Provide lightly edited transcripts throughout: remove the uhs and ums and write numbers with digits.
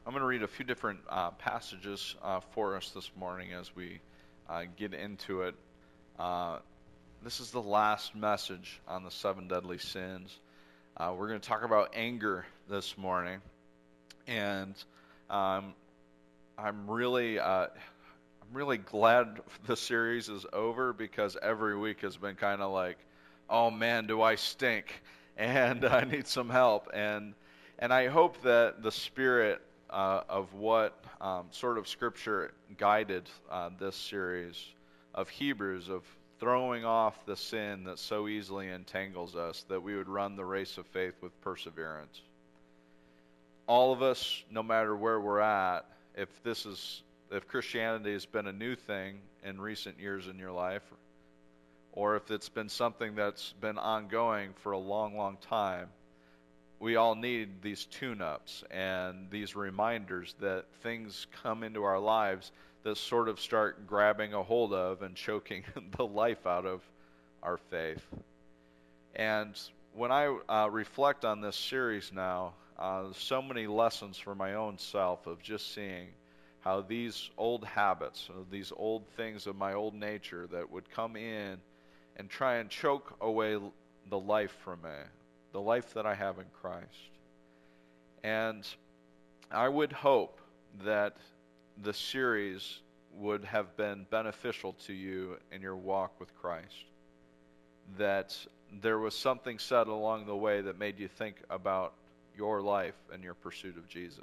I'm going to read a few different passages for us this morning as we get into it. This is the last message on the seven deadly sins. We're going to talk about anger this morning, and I'm really glad the series is over because every week has been kind of like, oh man, do I stink, and I need some help, and I hope that the spirit of what sort of Scripture guided this series of Hebrews, of throwing off the sin that so easily entangles us, that we would run the race of faith with perseverance. All of us, no matter where we're at, if Christianity has been a new thing in recent years in your life, or if it's been something that's been ongoing for a long, long time, we all need these tune-ups and these reminders that things come into our lives that sort of start grabbing a hold of and choking the life out of our faith. And when I reflect on this series now, so many lessons for my own self of just seeing how these old habits, these old things of my old nature that would come in and try and choke away the life from me, the life that I have in Christ. And I would hope that the series would have been beneficial to you in your walk with Christ, that there was something said along the way that made you think about your life and your pursuit of Jesus.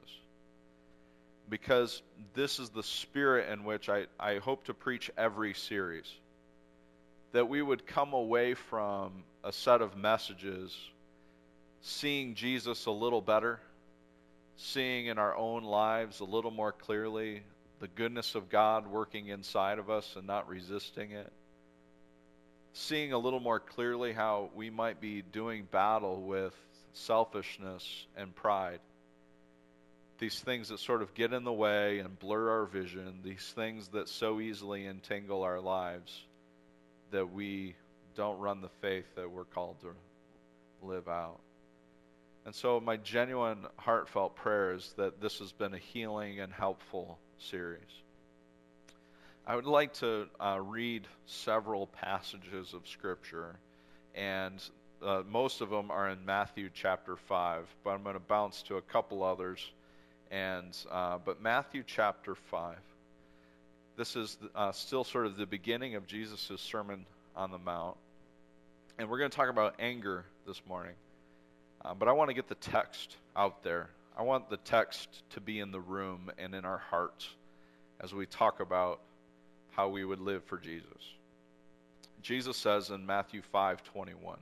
Because this is the spirit in which I hope to preach every series, that we would come away from a set of messages seeing Jesus a little better, seeing in our own lives a little more clearly the goodness of God working inside of us and not resisting it, seeing a little more clearly how we might be doing battle with selfishness and pride, these things that sort of get in the way and blur our vision, these things that so easily entangle our lives that we don't run the faith that we're called to live out. And so my genuine, heartfelt prayer is that this has been a healing and helpful series. I would like to read several passages of Scripture, and most of them are in Matthew chapter 5, but I'm going to bounce to a couple others. But Matthew chapter 5, this is still sort of the beginning of Jesus' Sermon on the Mount, and we're going to talk about anger this morning. But I want to get the text out there. I want the text to be in the room and in our hearts as we talk about how we would live for Jesus. Jesus says in Matthew 5:21,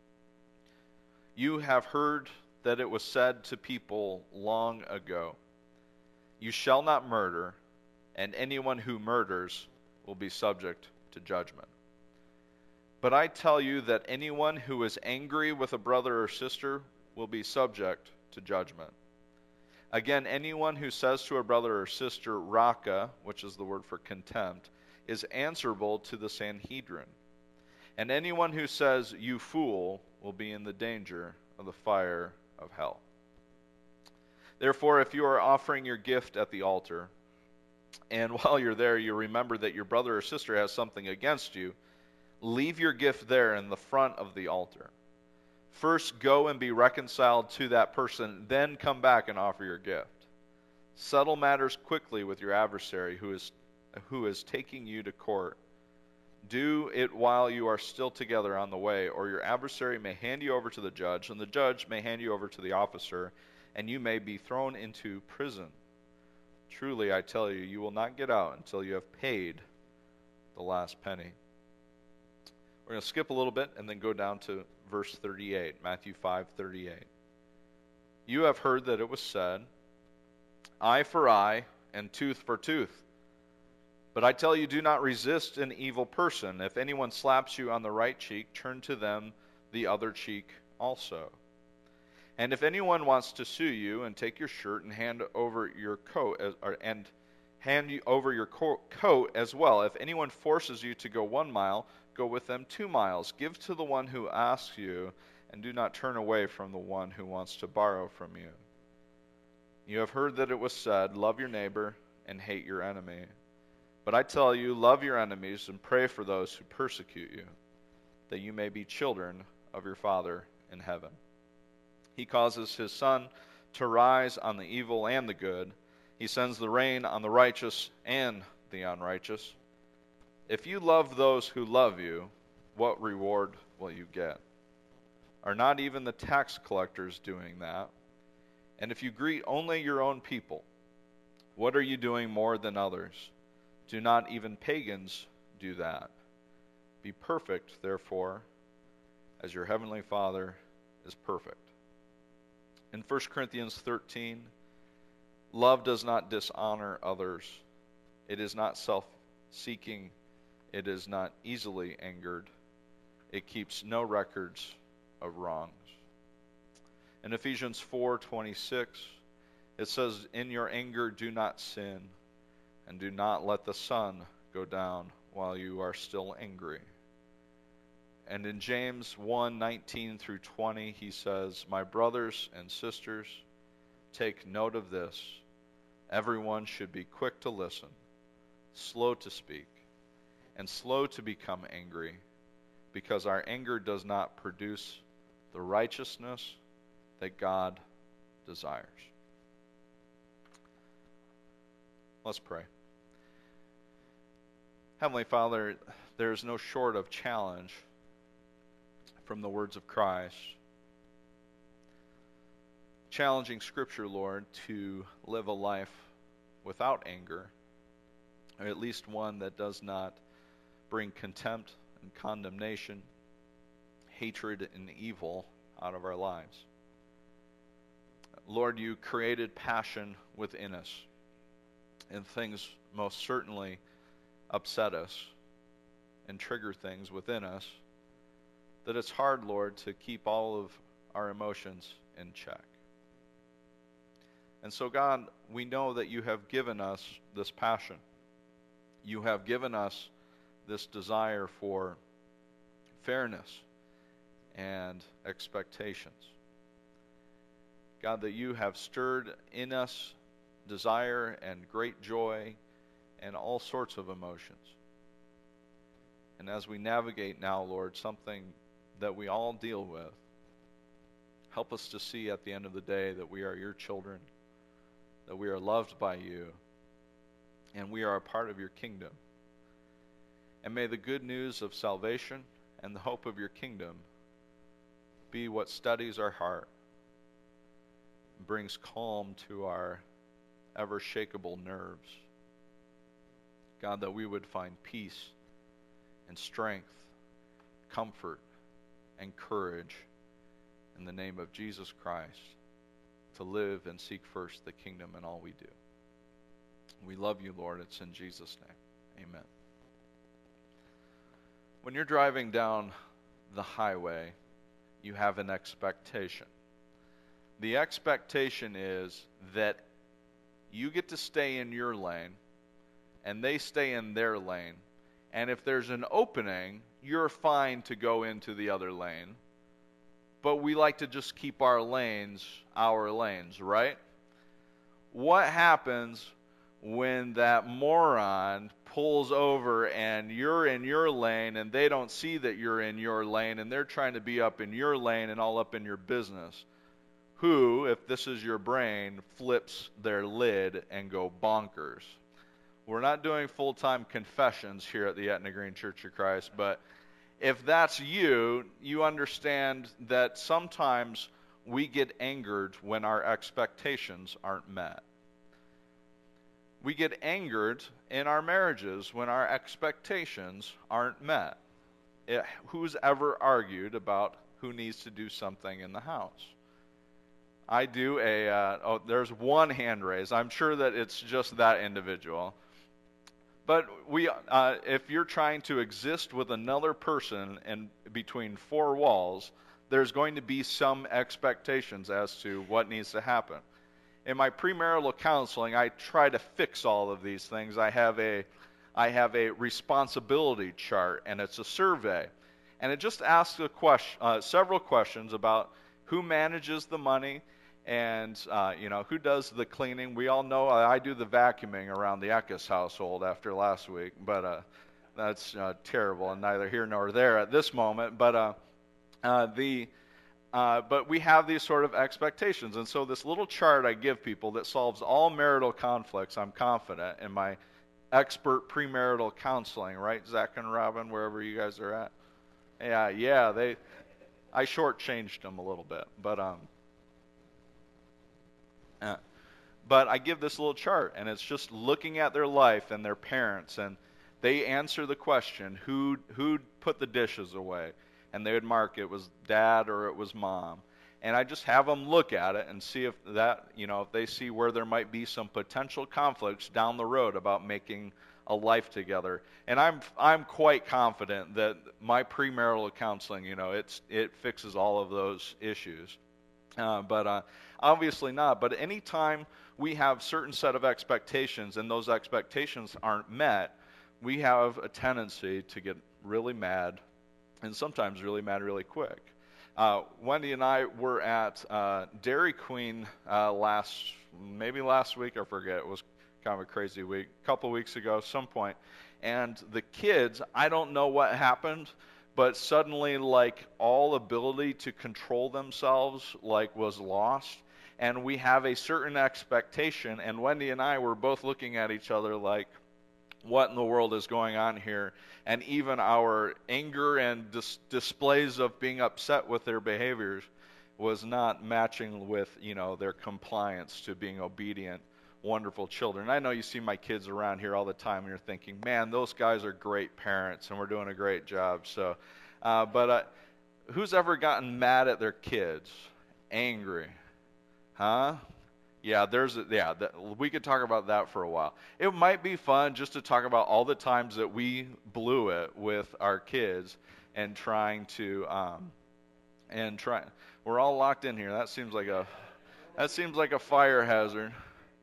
"You have heard that it was said to people long ago, 'You shall not murder, and anyone who murders will be subject to judgment.' But I tell you that anyone who is angry with a brother or sister will be subject to judgment. Again, anyone who says to a brother or sister, 'Raka,' which is the word for contempt, is answerable to the Sanhedrin. And anyone who says, 'You fool,' will be in the danger of the fire of hell. Therefore, if you are offering your gift at the altar, and while you're there you remember that your brother or sister has something against you, leave your gift there in the front of the altar. First go and be reconciled to that person, then come back and offer your gift. Settle matters quickly with your adversary who is taking you to court. Do it while you are still together on the way, or your adversary may hand you over to the judge, and the judge may hand you over to the officer, and you may be thrown into prison. Truly, I tell you, you will not get out until you have paid the last penny." We're going to skip a little bit and then go down to verse 38, Matthew 5:38. "You have heard that it was said, 'Eye for eye and tooth for tooth.' But I tell you, do not resist an evil person. If anyone slaps you on the right cheek, turn to them the other cheek also. And if anyone wants to sue you and take your shirt and hand over your coat as well, if anyone forces you to go 1 mile, go with them 2 miles. Give to the one who asks you, and do not turn away from the one who wants to borrow from you. You have heard that it was said, 'Love your neighbor and hate your enemy.' But I tell you, love your enemies and pray for those who persecute you, that you may be children of your Father in heaven. He causes his sun to rise on the evil and the good. He sends the rain on the righteous and the unrighteous. If you love those who love you, what reward will you get? Are not even the tax collectors doing that? And if you greet only your own people, what are you doing more than others? Do not even pagans do that? Be perfect, therefore, as your heavenly Father is perfect." In 1 Corinthians 13, love does not dishonor others. It is not self-seeking. It is not easily angered. It keeps no records of wrongs. In Ephesians 4:26, it says, "In your anger do not sin, and do not let the sun go down while you are still angry." And in James 1:19 through 20, he says, "My brothers and sisters, take note of this. Everyone should be quick to listen, slow to speak, and slow to become angry, because our anger does not produce the righteousness that God desires." Let's pray. Heavenly Father, there is no short of challenge from the words of Christ. Challenging Scripture, Lord, to live a life without anger, or at least one that does not bring contempt and condemnation, hatred and evil out of our lives. Lord, you created passion within us, and things most certainly upset us and trigger things within us that it's hard, Lord, to keep all of our emotions in check. And so, God, we know that you have given us this passion. You have given us this desire for fairness and expectations. God, that you have stirred in us desire and great joy and all sorts of emotions. And as we navigate now, Lord, something that we all deal with, help us to see at the end of the day that we are your children, that we are loved by you, and we are a part of your kingdom. And may the good news of salvation and the hope of your kingdom be what steadies our heart, brings calm to our ever-shakeable nerves. God, that we would find peace and strength, comfort and courage in the name of Jesus Christ to live and seek first the kingdom in all we do. We love you, Lord. It's in Jesus' name. Amen. When you're driving down the highway, you have an expectation. The expectation is that you get to stay in your lane and they stay in their lane. And if there's an opening, you're fine to go into the other lane. But we like to just keep our lanes, right? What happens when that moron pulls over and you're in your lane and they don't see that you're in your lane and they're trying to be up in your lane and all up in your business? Who, if this is your brain, flips their lid and go bonkers? We're not doing full-time confessions here at the Etna Green Church of Christ, but if that's you, you understand that sometimes we get angered when our expectations aren't met. We get angered in our marriages when our expectations aren't met. Who's ever argued about who needs to do something in the house? I do there's one hand raised. I'm sure that it's just that individual. But if you're trying to exist with another person and between four walls, there's going to be some expectations as to what needs to happen. In my premarital counseling, I try to fix all of these things. I have a responsibility chart, and it's a survey. And it just asks several questions about who manages the money And, who does the cleaning? We all know I do the vacuuming around the Eckes household after last week, but that's terrible and neither here nor there at this moment. But we have these sort of expectations. And so this little chart I give people that solves all marital conflicts, I'm confident, in my expert premarital counseling, right, Zach and Robin, wherever you guys are at? Yeah, I shortchanged them a little bit. But I give this little chart, and it's just looking at their life and their parents, and they answer the question, who put the dishes away? And they would mark it was dad or it was mom. And I just have them look at it and see if that, if they see where there might be some potential conflicts down the road about making a life together. And I'm quite confident that my premarital counseling, it fixes all of those issues. But obviously not. But anytime we have certain set of expectations and those expectations aren't met, we have a tendency to get really mad, and sometimes really mad really quick. Wendy and I were at Dairy Queen last week, I forget. It was kind of a crazy week, a couple weeks ago, some point. And the kids, I don't know what happened, but suddenly, all ability to control themselves, was lost. And we have a certain expectation, and Wendy and I were both looking at each other like, what in the world is going on here? And even our anger and displays of being upset with their behaviors was not matching with, their compliance to being obedient, wonderful children. I know you see my kids around here all the time, and you're thinking, man, those guys are great parents, and we're doing a great job. So, but who's ever gotten mad at their kids? Angry? Huh? Yeah, we could talk about that for a while. It might be fun just to talk about all the times that we blew it with our kids and trying to we're all locked in here. That seems like a fire hazard.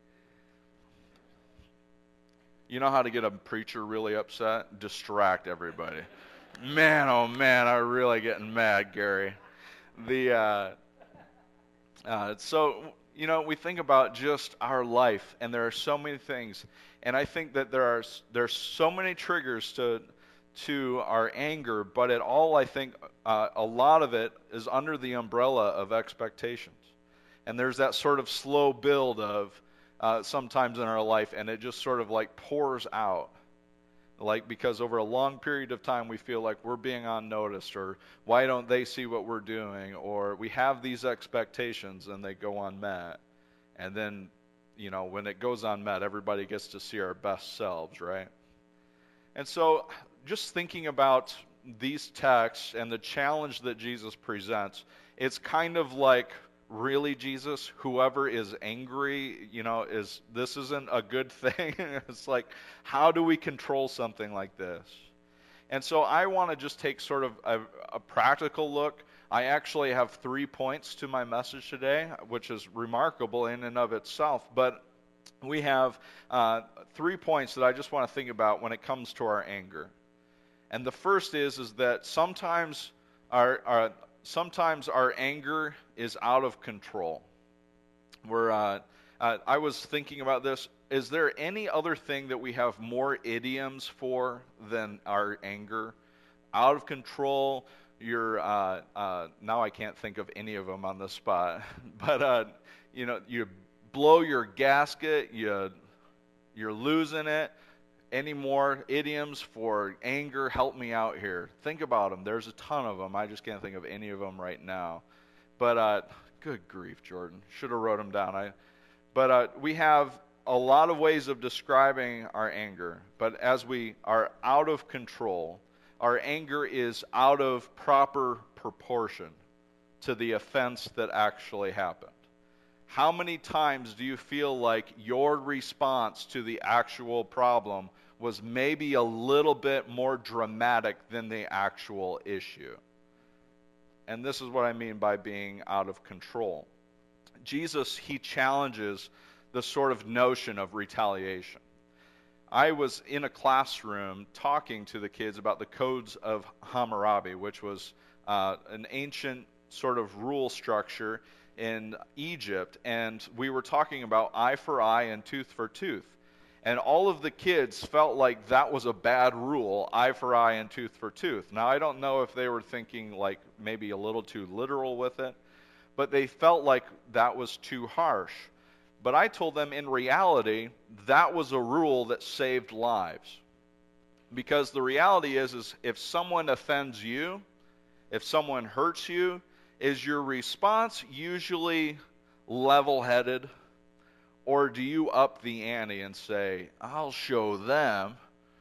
You know how to get a preacher really upset? Distract everybody. Man, oh man, I'm really getting mad, Gary. We think about just our life, and there are so many things, and I think that there's so many triggers to our anger, but it all, I think, a lot of it is under the umbrella of expectations. And there's that sort of slow build of sometimes in our life, and it just sort of pours out. Because over a long period of time we feel like we're being unnoticed, or why don't they see what we're doing, or we have these expectations and they go unmet. And then, when it goes unmet, everybody gets to see our best selves, right? And so just thinking about these texts and the challenge that Jesus presents, it's kind of like, really, Jesus, whoever is angry, this isn't a good thing. It's like, how do we control something like this? And so I want to just take sort of a practical look. I actually have 3 points to my message today, which is remarkable in and of itself. But we have 3 points that I just want to think about when it comes to our anger. And the first is that sometimes our anger is out of control. I was thinking about this. Is there any other thing that we have more idioms for than our anger? Out of control. Now I can't think of any of them on the spot. But you blow your gasket. You're losing it. Any more idioms for anger? Help me out here. Think about them. There's a ton of them. I just can't think of any of them right now. But good grief, Jordan. Should have wrote them down. But we have a lot of ways of describing our anger. But as we are out of control, our anger is out of proper proportion to the offense that actually happened. How many times do you feel like your response to the actual problem was maybe a little bit more dramatic than the actual issue? And this is what I mean by being out of control. Jesus, he challenges the sort of notion of retaliation. I was in a classroom talking to the kids about the codes of Hammurabi, which was an ancient sort of rule structure in Egypt, and we were talking about eye for eye and tooth for tooth. And all of the kids felt like that was a bad rule, eye for eye and tooth for tooth. Now, I don't know if they were thinking like maybe a little too literal with it, but they felt like that was too harsh. But I told them in reality, that was a rule that saved lives. Because the reality is if someone offends you, if someone hurts you, is your response usually level-headed? Or do you up the ante and say, I'll show them?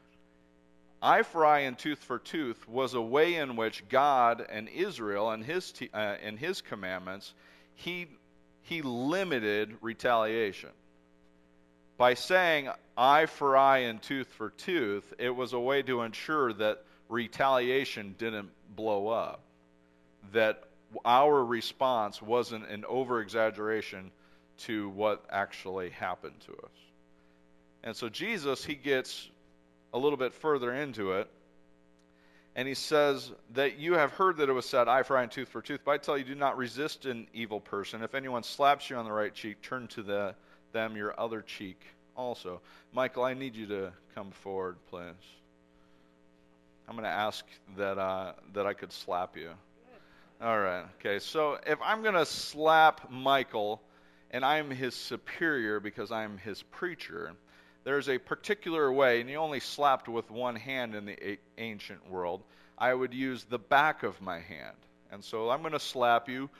Eye for eye and tooth for tooth was a way in which God and Israel and his commandments, he limited retaliation. By saying eye for eye and tooth for tooth, it was a way to ensure that retaliation didn't blow up, that our response wasn't an over-exaggeration to what actually happened to us. And so Jesus, he gets a little bit further into it, and he says that you have heard that it was said, eye for eye and tooth for tooth, but I tell you, do not resist an evil person. If anyone slaps you on the right cheek, turn to them your other cheek also. Michael, I need you to come forward, please. I'm going to ask that I could slap you. All right. Okay, so if I'm going to slap Michael, and I'm his superior because I'm his preacher, there's a particular way, and you only slapped with one hand in the ancient world. I would use the back of my hand. And so I'm going to slap you.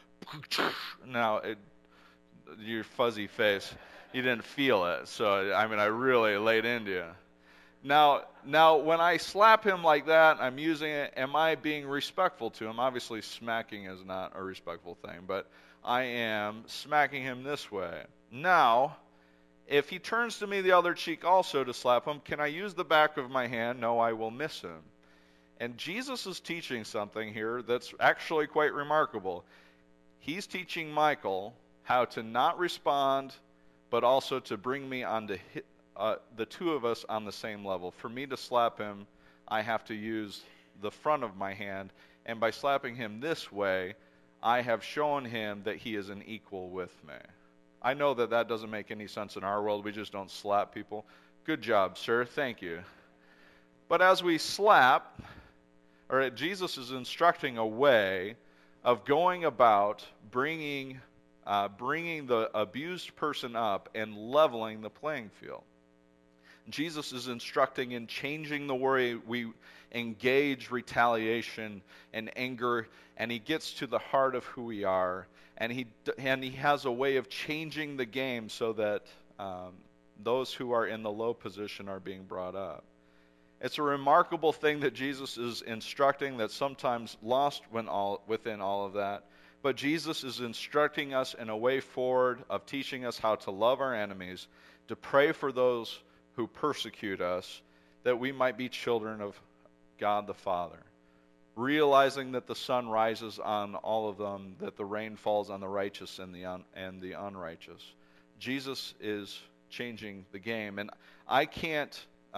Now, your fuzzy face, you didn't feel it. So, I mean, I really laid into you. Now, when I slap him like that, I'm using it, am I being respectful to him? Obviously, smacking is not a respectful thing, but I am smacking him this way. Now, if he turns to me the other cheek also to slap him, can I use the back of my hand? No, I will miss him. And Jesus is teaching something here that's actually quite remarkable. He's teaching Michael how to not respond, but also to bring me onto the two of us on the same level. For me to slap him, I have to use the front of my hand, and by slapping him this way, I have shown him that he is an equal with me. I know that doesn't make any sense in our world. We just don't slap people. Good job, sir. Thank you. But as we slap, Jesus is instructing a way of going about bringing the abused person up and leveling the playing field. Jesus is instructing in changing the way we engage retaliation and anger, and he gets to the heart of who we are, and he has a way of changing the game so that those who are in the low position are being brought up. It's a remarkable thing that Jesus is instructing that's sometimes lost within all of that. But Jesus is instructing us in a way forward of teaching us how to love our enemies, to pray for those who persecute us, that we might be children of God the Father, realizing that the sun rises on all of them, that the rain falls on the righteous and the unrighteous. Jesus is changing the game, and I can't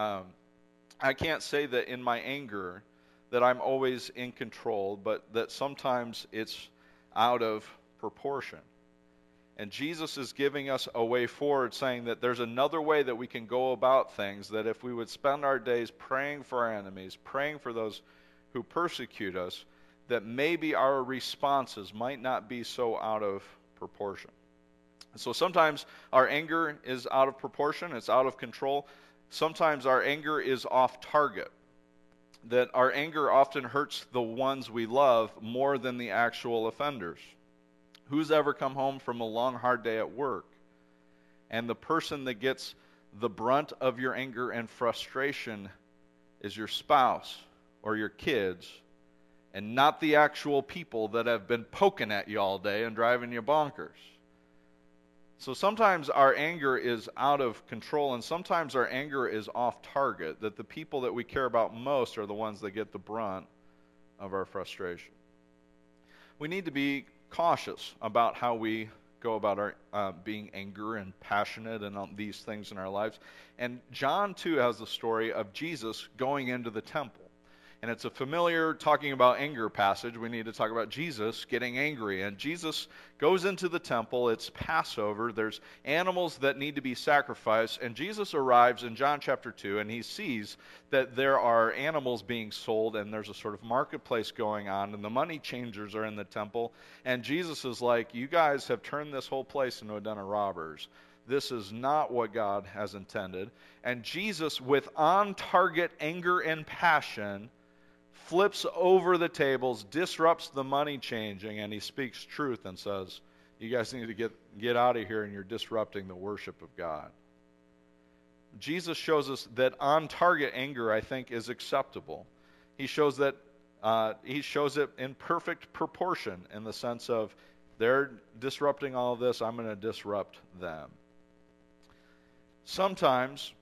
say that in my anger that I'm always in control, but that sometimes it's out of proportion. And Jesus is giving us a way forward, saying that there's another way that we can go about things, that if we would spend our days praying for our enemies, praying for those who persecute us, that maybe our responses might not be so out of proportion. So sometimes our anger is out of proportion, it's out of control. Sometimes our anger is off target, that our anger often hurts the ones we love more than the actual offenders. Who's ever come home from a long, hard day at work, and the person that gets the brunt of your anger and frustration is your spouse or your kids, and not the actual people that have been poking at you all day and driving you bonkers? So sometimes our anger is out of control, and sometimes our anger is off target, that the people that we care about most are the ones that get the brunt of our frustration. We need to be cautious about how we go about our being angry and passionate and these things in our lives. And John, too, has the story of Jesus going into the temple. And it's a familiar talking about anger passage. We need to talk about Jesus getting angry. And Jesus goes into the temple. It's Passover. There's animals that need to be sacrificed. And Jesus arrives in John chapter 2, and he sees that there are animals being sold, and there's a sort of marketplace going on, and the money changers are in the temple. And Jesus is like, you guys have turned this whole place into a den of robbers. This is not what God has intended. And Jesus, with on-target anger and passion, flips over the tables, disrupts the money changing, and he speaks truth and says, you guys need to get out of here, and you're disrupting the worship of God. Jesus shows us that on-target anger, I think, is acceptable. He shows it in perfect proportion, in the sense of they're disrupting all of this, I'm going to disrupt them. Sometimes,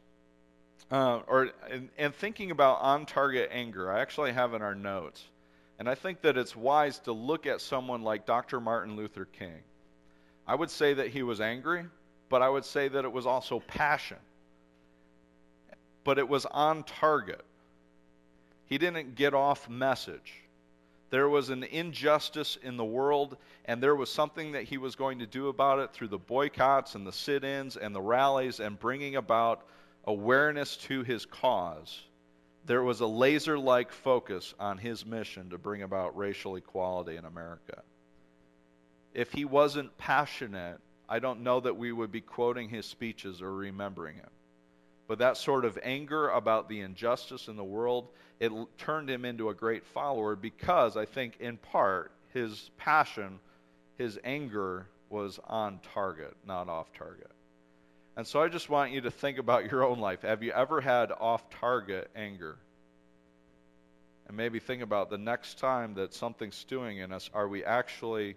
and thinking about on-target anger, I actually have in our notes, and I think that it's wise to look at someone like Dr. Martin Luther King. I would say that he was angry, but I would say that it was also passion. But it was on target. He didn't get off message. There was an injustice in the world, and there was something that he was going to do about it through the boycotts and the sit-ins and the rallies and bringing about awareness to his cause. There was a laser-like focus on his mission to bring about racial equality in America. If he wasn't passionate, I don't know that we would be quoting his speeches or remembering him. But that sort of anger about the injustice in the world, it turned him into a great follower, because I think in part his passion, his anger was on target, not off target. And so I just want you to think about your own life. Have you ever had off-target anger? And maybe think about the next time that something's stewing in us, are we actually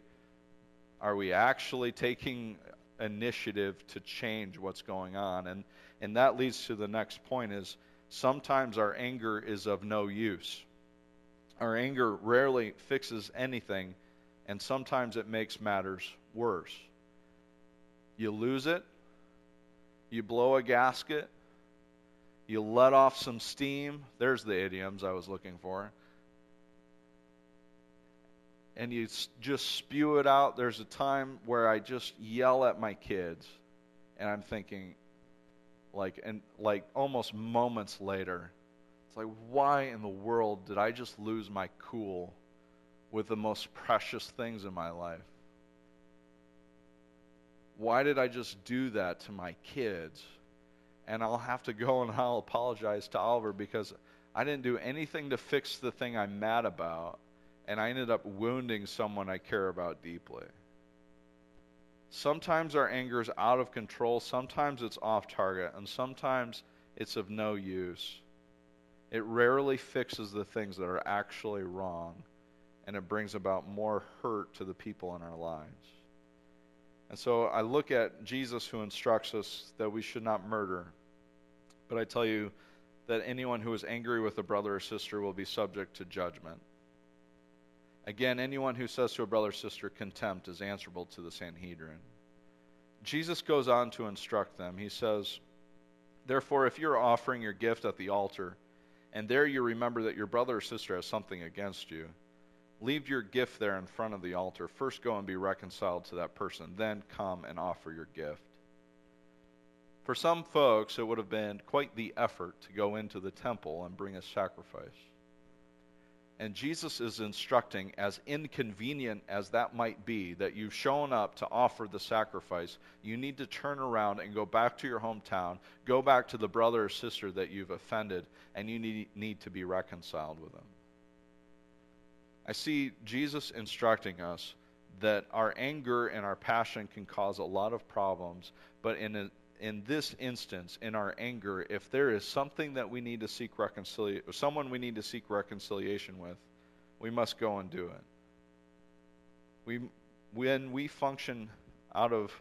taking initiative to change what's going on? And that leads to the next point, is sometimes our anger is of no use. Our anger rarely fixes anything, and sometimes it makes matters worse. You lose it. You blow a gasket, you let off some steam, there's the idioms I was looking for, and you just spew it out. There's a time where I just yell at my kids, and I'm thinking, like almost moments later, it's like, why in the world did I just lose my cool with the most precious things in my life? Why did I just do that to my kids? And I'll have to go and I'll apologize to Oliver, because I didn't do anything to fix the thing I'm mad about, and I ended up wounding someone I care about deeply. Sometimes our anger is out of control, sometimes it's off target, and sometimes it's of no use. It rarely fixes the things that are actually wrong, and it brings about more hurt to the people in our lives. And so I look at Jesus, who instructs us that we should not murder. But I tell you that anyone who is angry with a brother or sister will be subject to judgment. Again, anyone who says to a brother or sister contempt is answerable to the Sanhedrin. Jesus goes on to instruct them. He says, therefore, if you're offering your gift at the altar, and there you remember that your brother or sister has something against you, leave your gift there in front of the altar. First go and be reconciled to that person. Then come and offer your gift. For some folks, it would have been quite the effort to go into the temple and bring a sacrifice. And Jesus is instructing, as inconvenient as that might be, that you've shown up to offer the sacrifice, you need to turn around and go back to your hometown, go back to the brother or sister that you've offended, and you need to be reconciled with them. I see Jesus instructing us that our anger and our passion can cause a lot of problems, but in this instance, in our anger, if there is something that we need to seek reconciliation, someone we need to seek reconciliation with, we must go and do it. When we function out of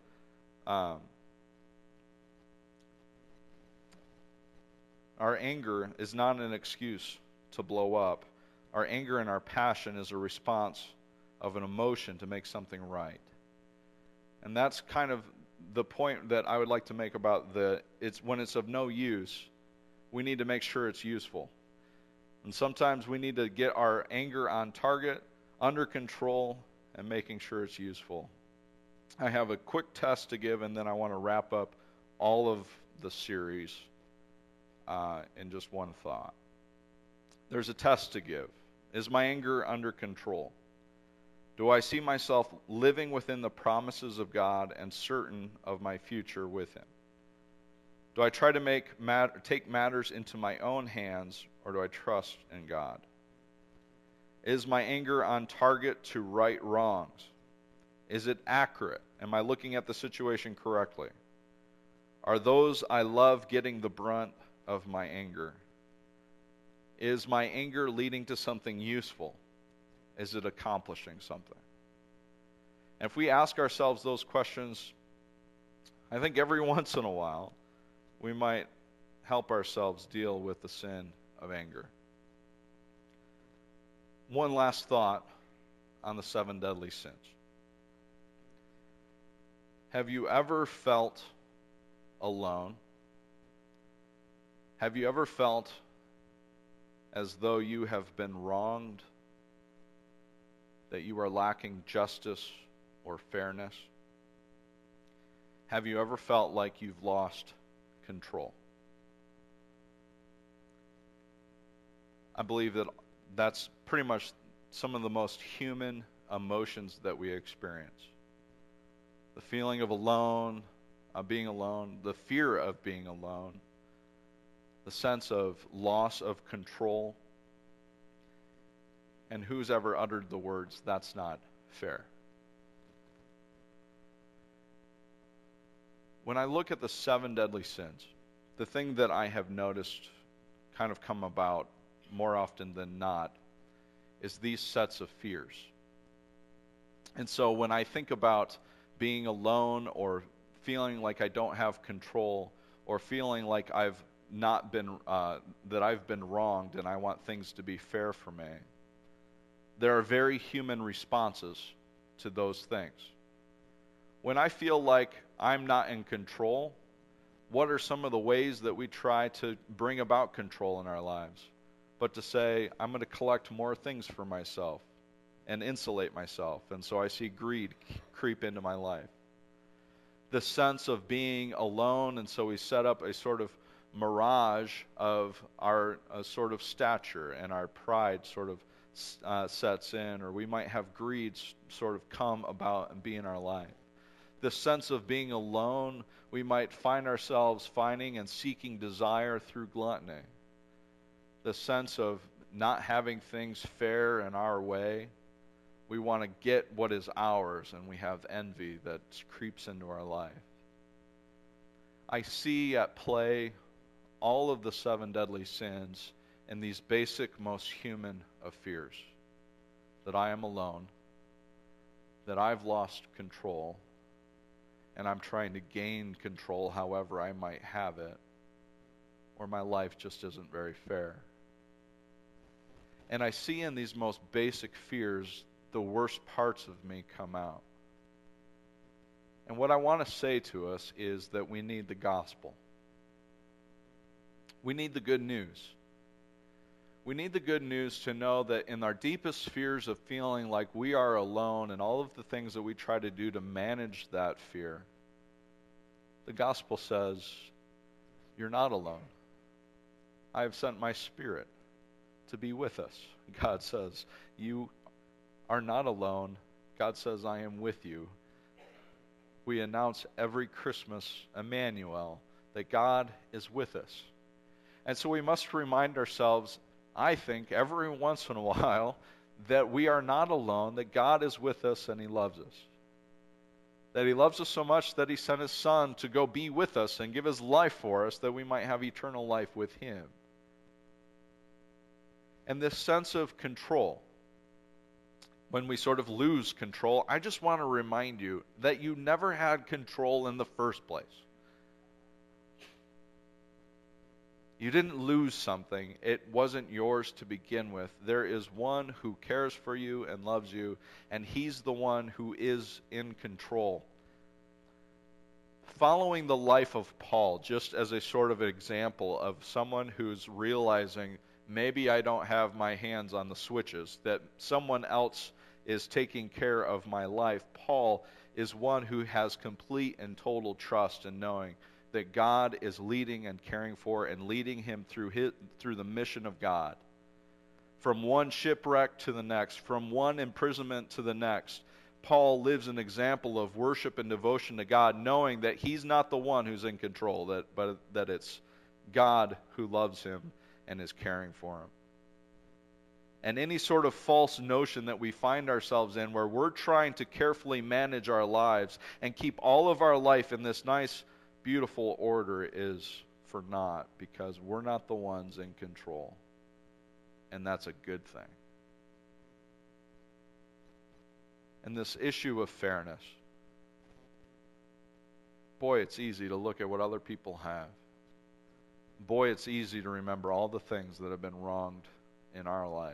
our anger is not an excuse to blow up. Our anger and our passion is a response of an emotion to make something right. And that's kind of the point that I would like to make about when it's of no use, we need to make sure it's useful. And sometimes we need to get our anger on target, under control, and making sure it's useful. I have a quick test to give, and then I want to wrap up all of the series in just one thought. There's a test to give. Is my anger under control? Do I see myself living within the promises of God and certain of my future with Him? Do I try to take matters into my own hands, or do I trust in God? Is my anger on target to right wrongs? Is it accurate? Am I looking at the situation correctly? Are those I love getting the brunt of my anger? Is my anger leading to something useful? Is it accomplishing something? And if we ask ourselves those questions, I think every once in a while, we might help ourselves deal with the sin of anger. One last thought on the 7 deadly sins. Have you ever felt alone? Have you ever felt as though you have been wronged, that you are lacking justice or fairness? Have you ever felt like you've lost control? I believe that that's pretty much some of the most human emotions that we experience. The feeling of alone, being alone, the fear of being alone, the sense of loss of control. And who's ever uttered the words, "That's not fair"? When I look at the 7 deadly sins, the thing that I have noticed kind of come about more often than not is these sets of fears. And so when I think about being alone, or feeling like I don't have control, or feeling like I've not been that I've been wronged and I want things to be fair for me, there are very human responses to those things. When I feel like I'm not in control, what are some of the ways that we try to bring about control in our lives? But to say, I'm going to collect more things for myself and insulate myself. And so I see greed creep into my life. The sense of being alone, and so we set up a sort of mirage of our sort of stature, and our pride sort of sets in, or we might have greed sort of come about and be in our life. The sense of being alone, we might find ourselves finding and seeking desire through gluttony. The sense of not having things fair in our way, we want to get what is ours, and we have envy that creeps into our life. I see at play all of the 7 deadly sins in these basic, most human of fears. That I am alone, that I've lost control, and I'm trying to gain control however I might have it, or my life just isn't very fair. And I see in these most basic fears the worst parts of me come out. And what I want to say to us is that we need the gospel. We need the good news. We need the good news to know that in our deepest fears of feeling like we are alone and all of the things that we try to do to manage that fear, the gospel says, you're not alone. I have sent my Spirit to be with us. God says, you are not alone. God says, I am with you. We announce every Christmas, Emmanuel, that God is with us. And so we must remind ourselves, I think, every once in a while, that we are not alone, that God is with us and He loves us. That He loves us so much that He sent His Son to go be with us and give His life for us that we might have eternal life with Him. And this sense of control, when we sort of lose control, I just want to remind you that you never had control in the first place. You didn't lose something. It wasn't yours to begin with. There is one who cares for you and loves you, and He's the one who is in control. Following the life of Paul, just as a sort of example of someone who's realizing, maybe I don't have my hands on the switches, that someone else is taking care of my life. Paul is one who has complete and total trust in knowing that God is leading and caring for and leading him through the mission of God. From one shipwreck to the next, from one imprisonment to the next, Paul lives an example of worship and devotion to God, knowing that he's not the one who's in control, but that it's God who loves him and is caring for him. And any sort of false notion that we find ourselves in where we're trying to carefully manage our lives and keep all of our life in this nice, beautiful order is for naught, because we're not the ones in control. And that's a good thing. And this issue of fairness. Boy, it's easy to look at what other people have. Boy, it's easy to remember all the things that have been wronged in our life.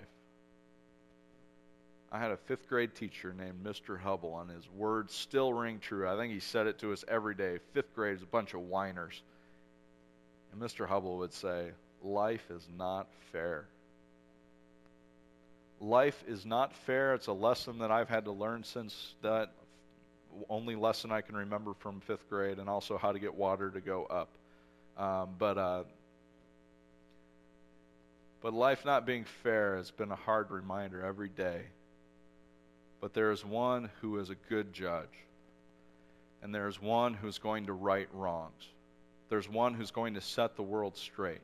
I had a 5th grade teacher named Mr. Hubble, and his words still ring true. I think he said it to us every day. 5th grade is a bunch of whiners. And Mr. Hubble would say, life is not fair. Life is not fair. It's a lesson that I've had to learn since that only lesson I can remember from 5th grade, and also how to get water to go up. But life not being fair has been a hard reminder every day. But there is one who is a good judge. And there is one who's going to right wrongs. There's one who's going to set the world straight.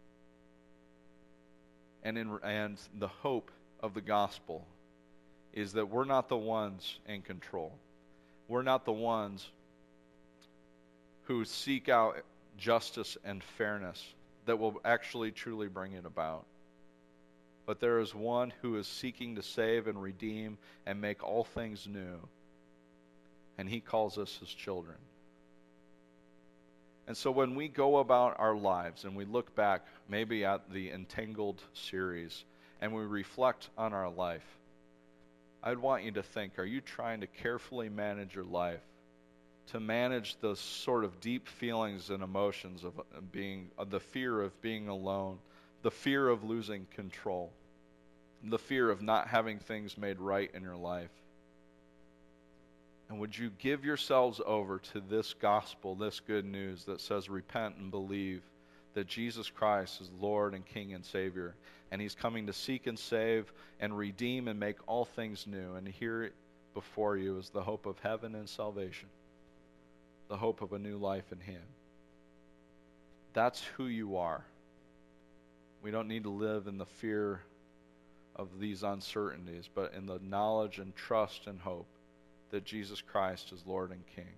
And the hope of the gospel is that we're not the ones in control. We're not the ones who seek out justice and fairness that will actually truly bring it about. But there is one who is seeking to save and redeem and make all things new. And he calls us his children. And so when we go about our lives and we look back maybe at the Entangled series and we reflect on our life, I'd want you to think, are you trying to carefully manage your life, to manage those sort of deep feelings and emotions of the fear of being alone, the fear of losing control, the fear of not having things made right in your life? And would you give yourselves over to this gospel, this good news that says repent and believe that Jesus Christ is Lord and King and Savior, and he's coming to seek and save and redeem and make all things new. And here before you is the hope of heaven and salvation, the hope of a new life in him. That's who you are. We don't need to live in the fear of these uncertainties, but in the knowledge and trust and hope that Jesus Christ is Lord and King.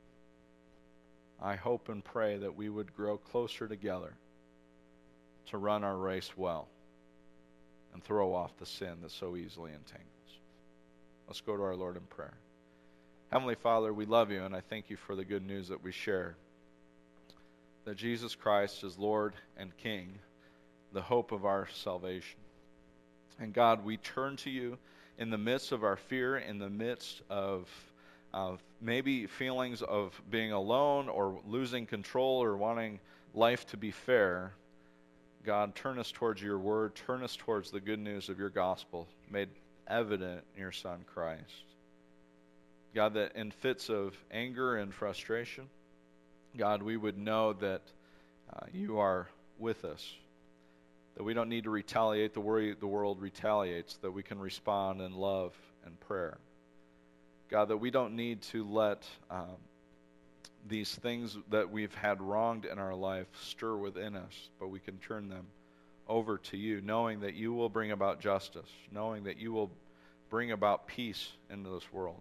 I hope and pray that we would grow closer together to run our race well and throw off the sin that so easily entangles. Let's go to our Lord in prayer. Heavenly Father, we love you, and I thank you for the good news that we share, that Jesus Christ is Lord and King, the hope of our salvation. And God, we turn to you in the midst of our fear, in the midst of maybe feelings of being alone or losing control or wanting life to be fair. God, turn us towards your word, turn us towards the good news of your gospel made evident in your Son Christ. God, that in fits of anger and frustration, God, we would know that you are with us, that we don't need to retaliate the way the world retaliates, that we can respond in love and prayer. God, that we don't need to let these things that we've had wronged in our life stir within us, but we can turn them over to you, knowing that you will bring about justice, knowing that you will bring about peace into this world.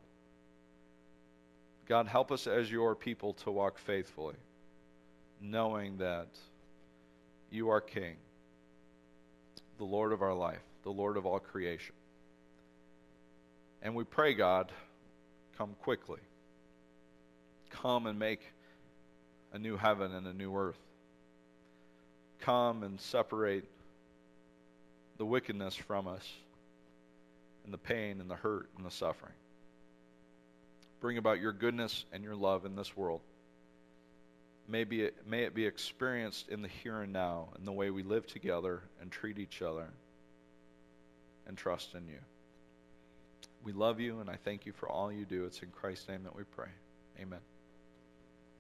God, help us as your people to walk faithfully, knowing that you are King, the Lord of our life, the Lord of all creation. And we pray, God, come quickly. Come and make a new heaven and a new earth. Come and separate the wickedness from us, and the pain and the hurt and the suffering. Bring about your goodness and your love in this world. May it be experienced in the here and now, in the way we live together and treat each other and trust in you. We love you, and I thank you for all you do. It's in Christ's name that we pray. Amen.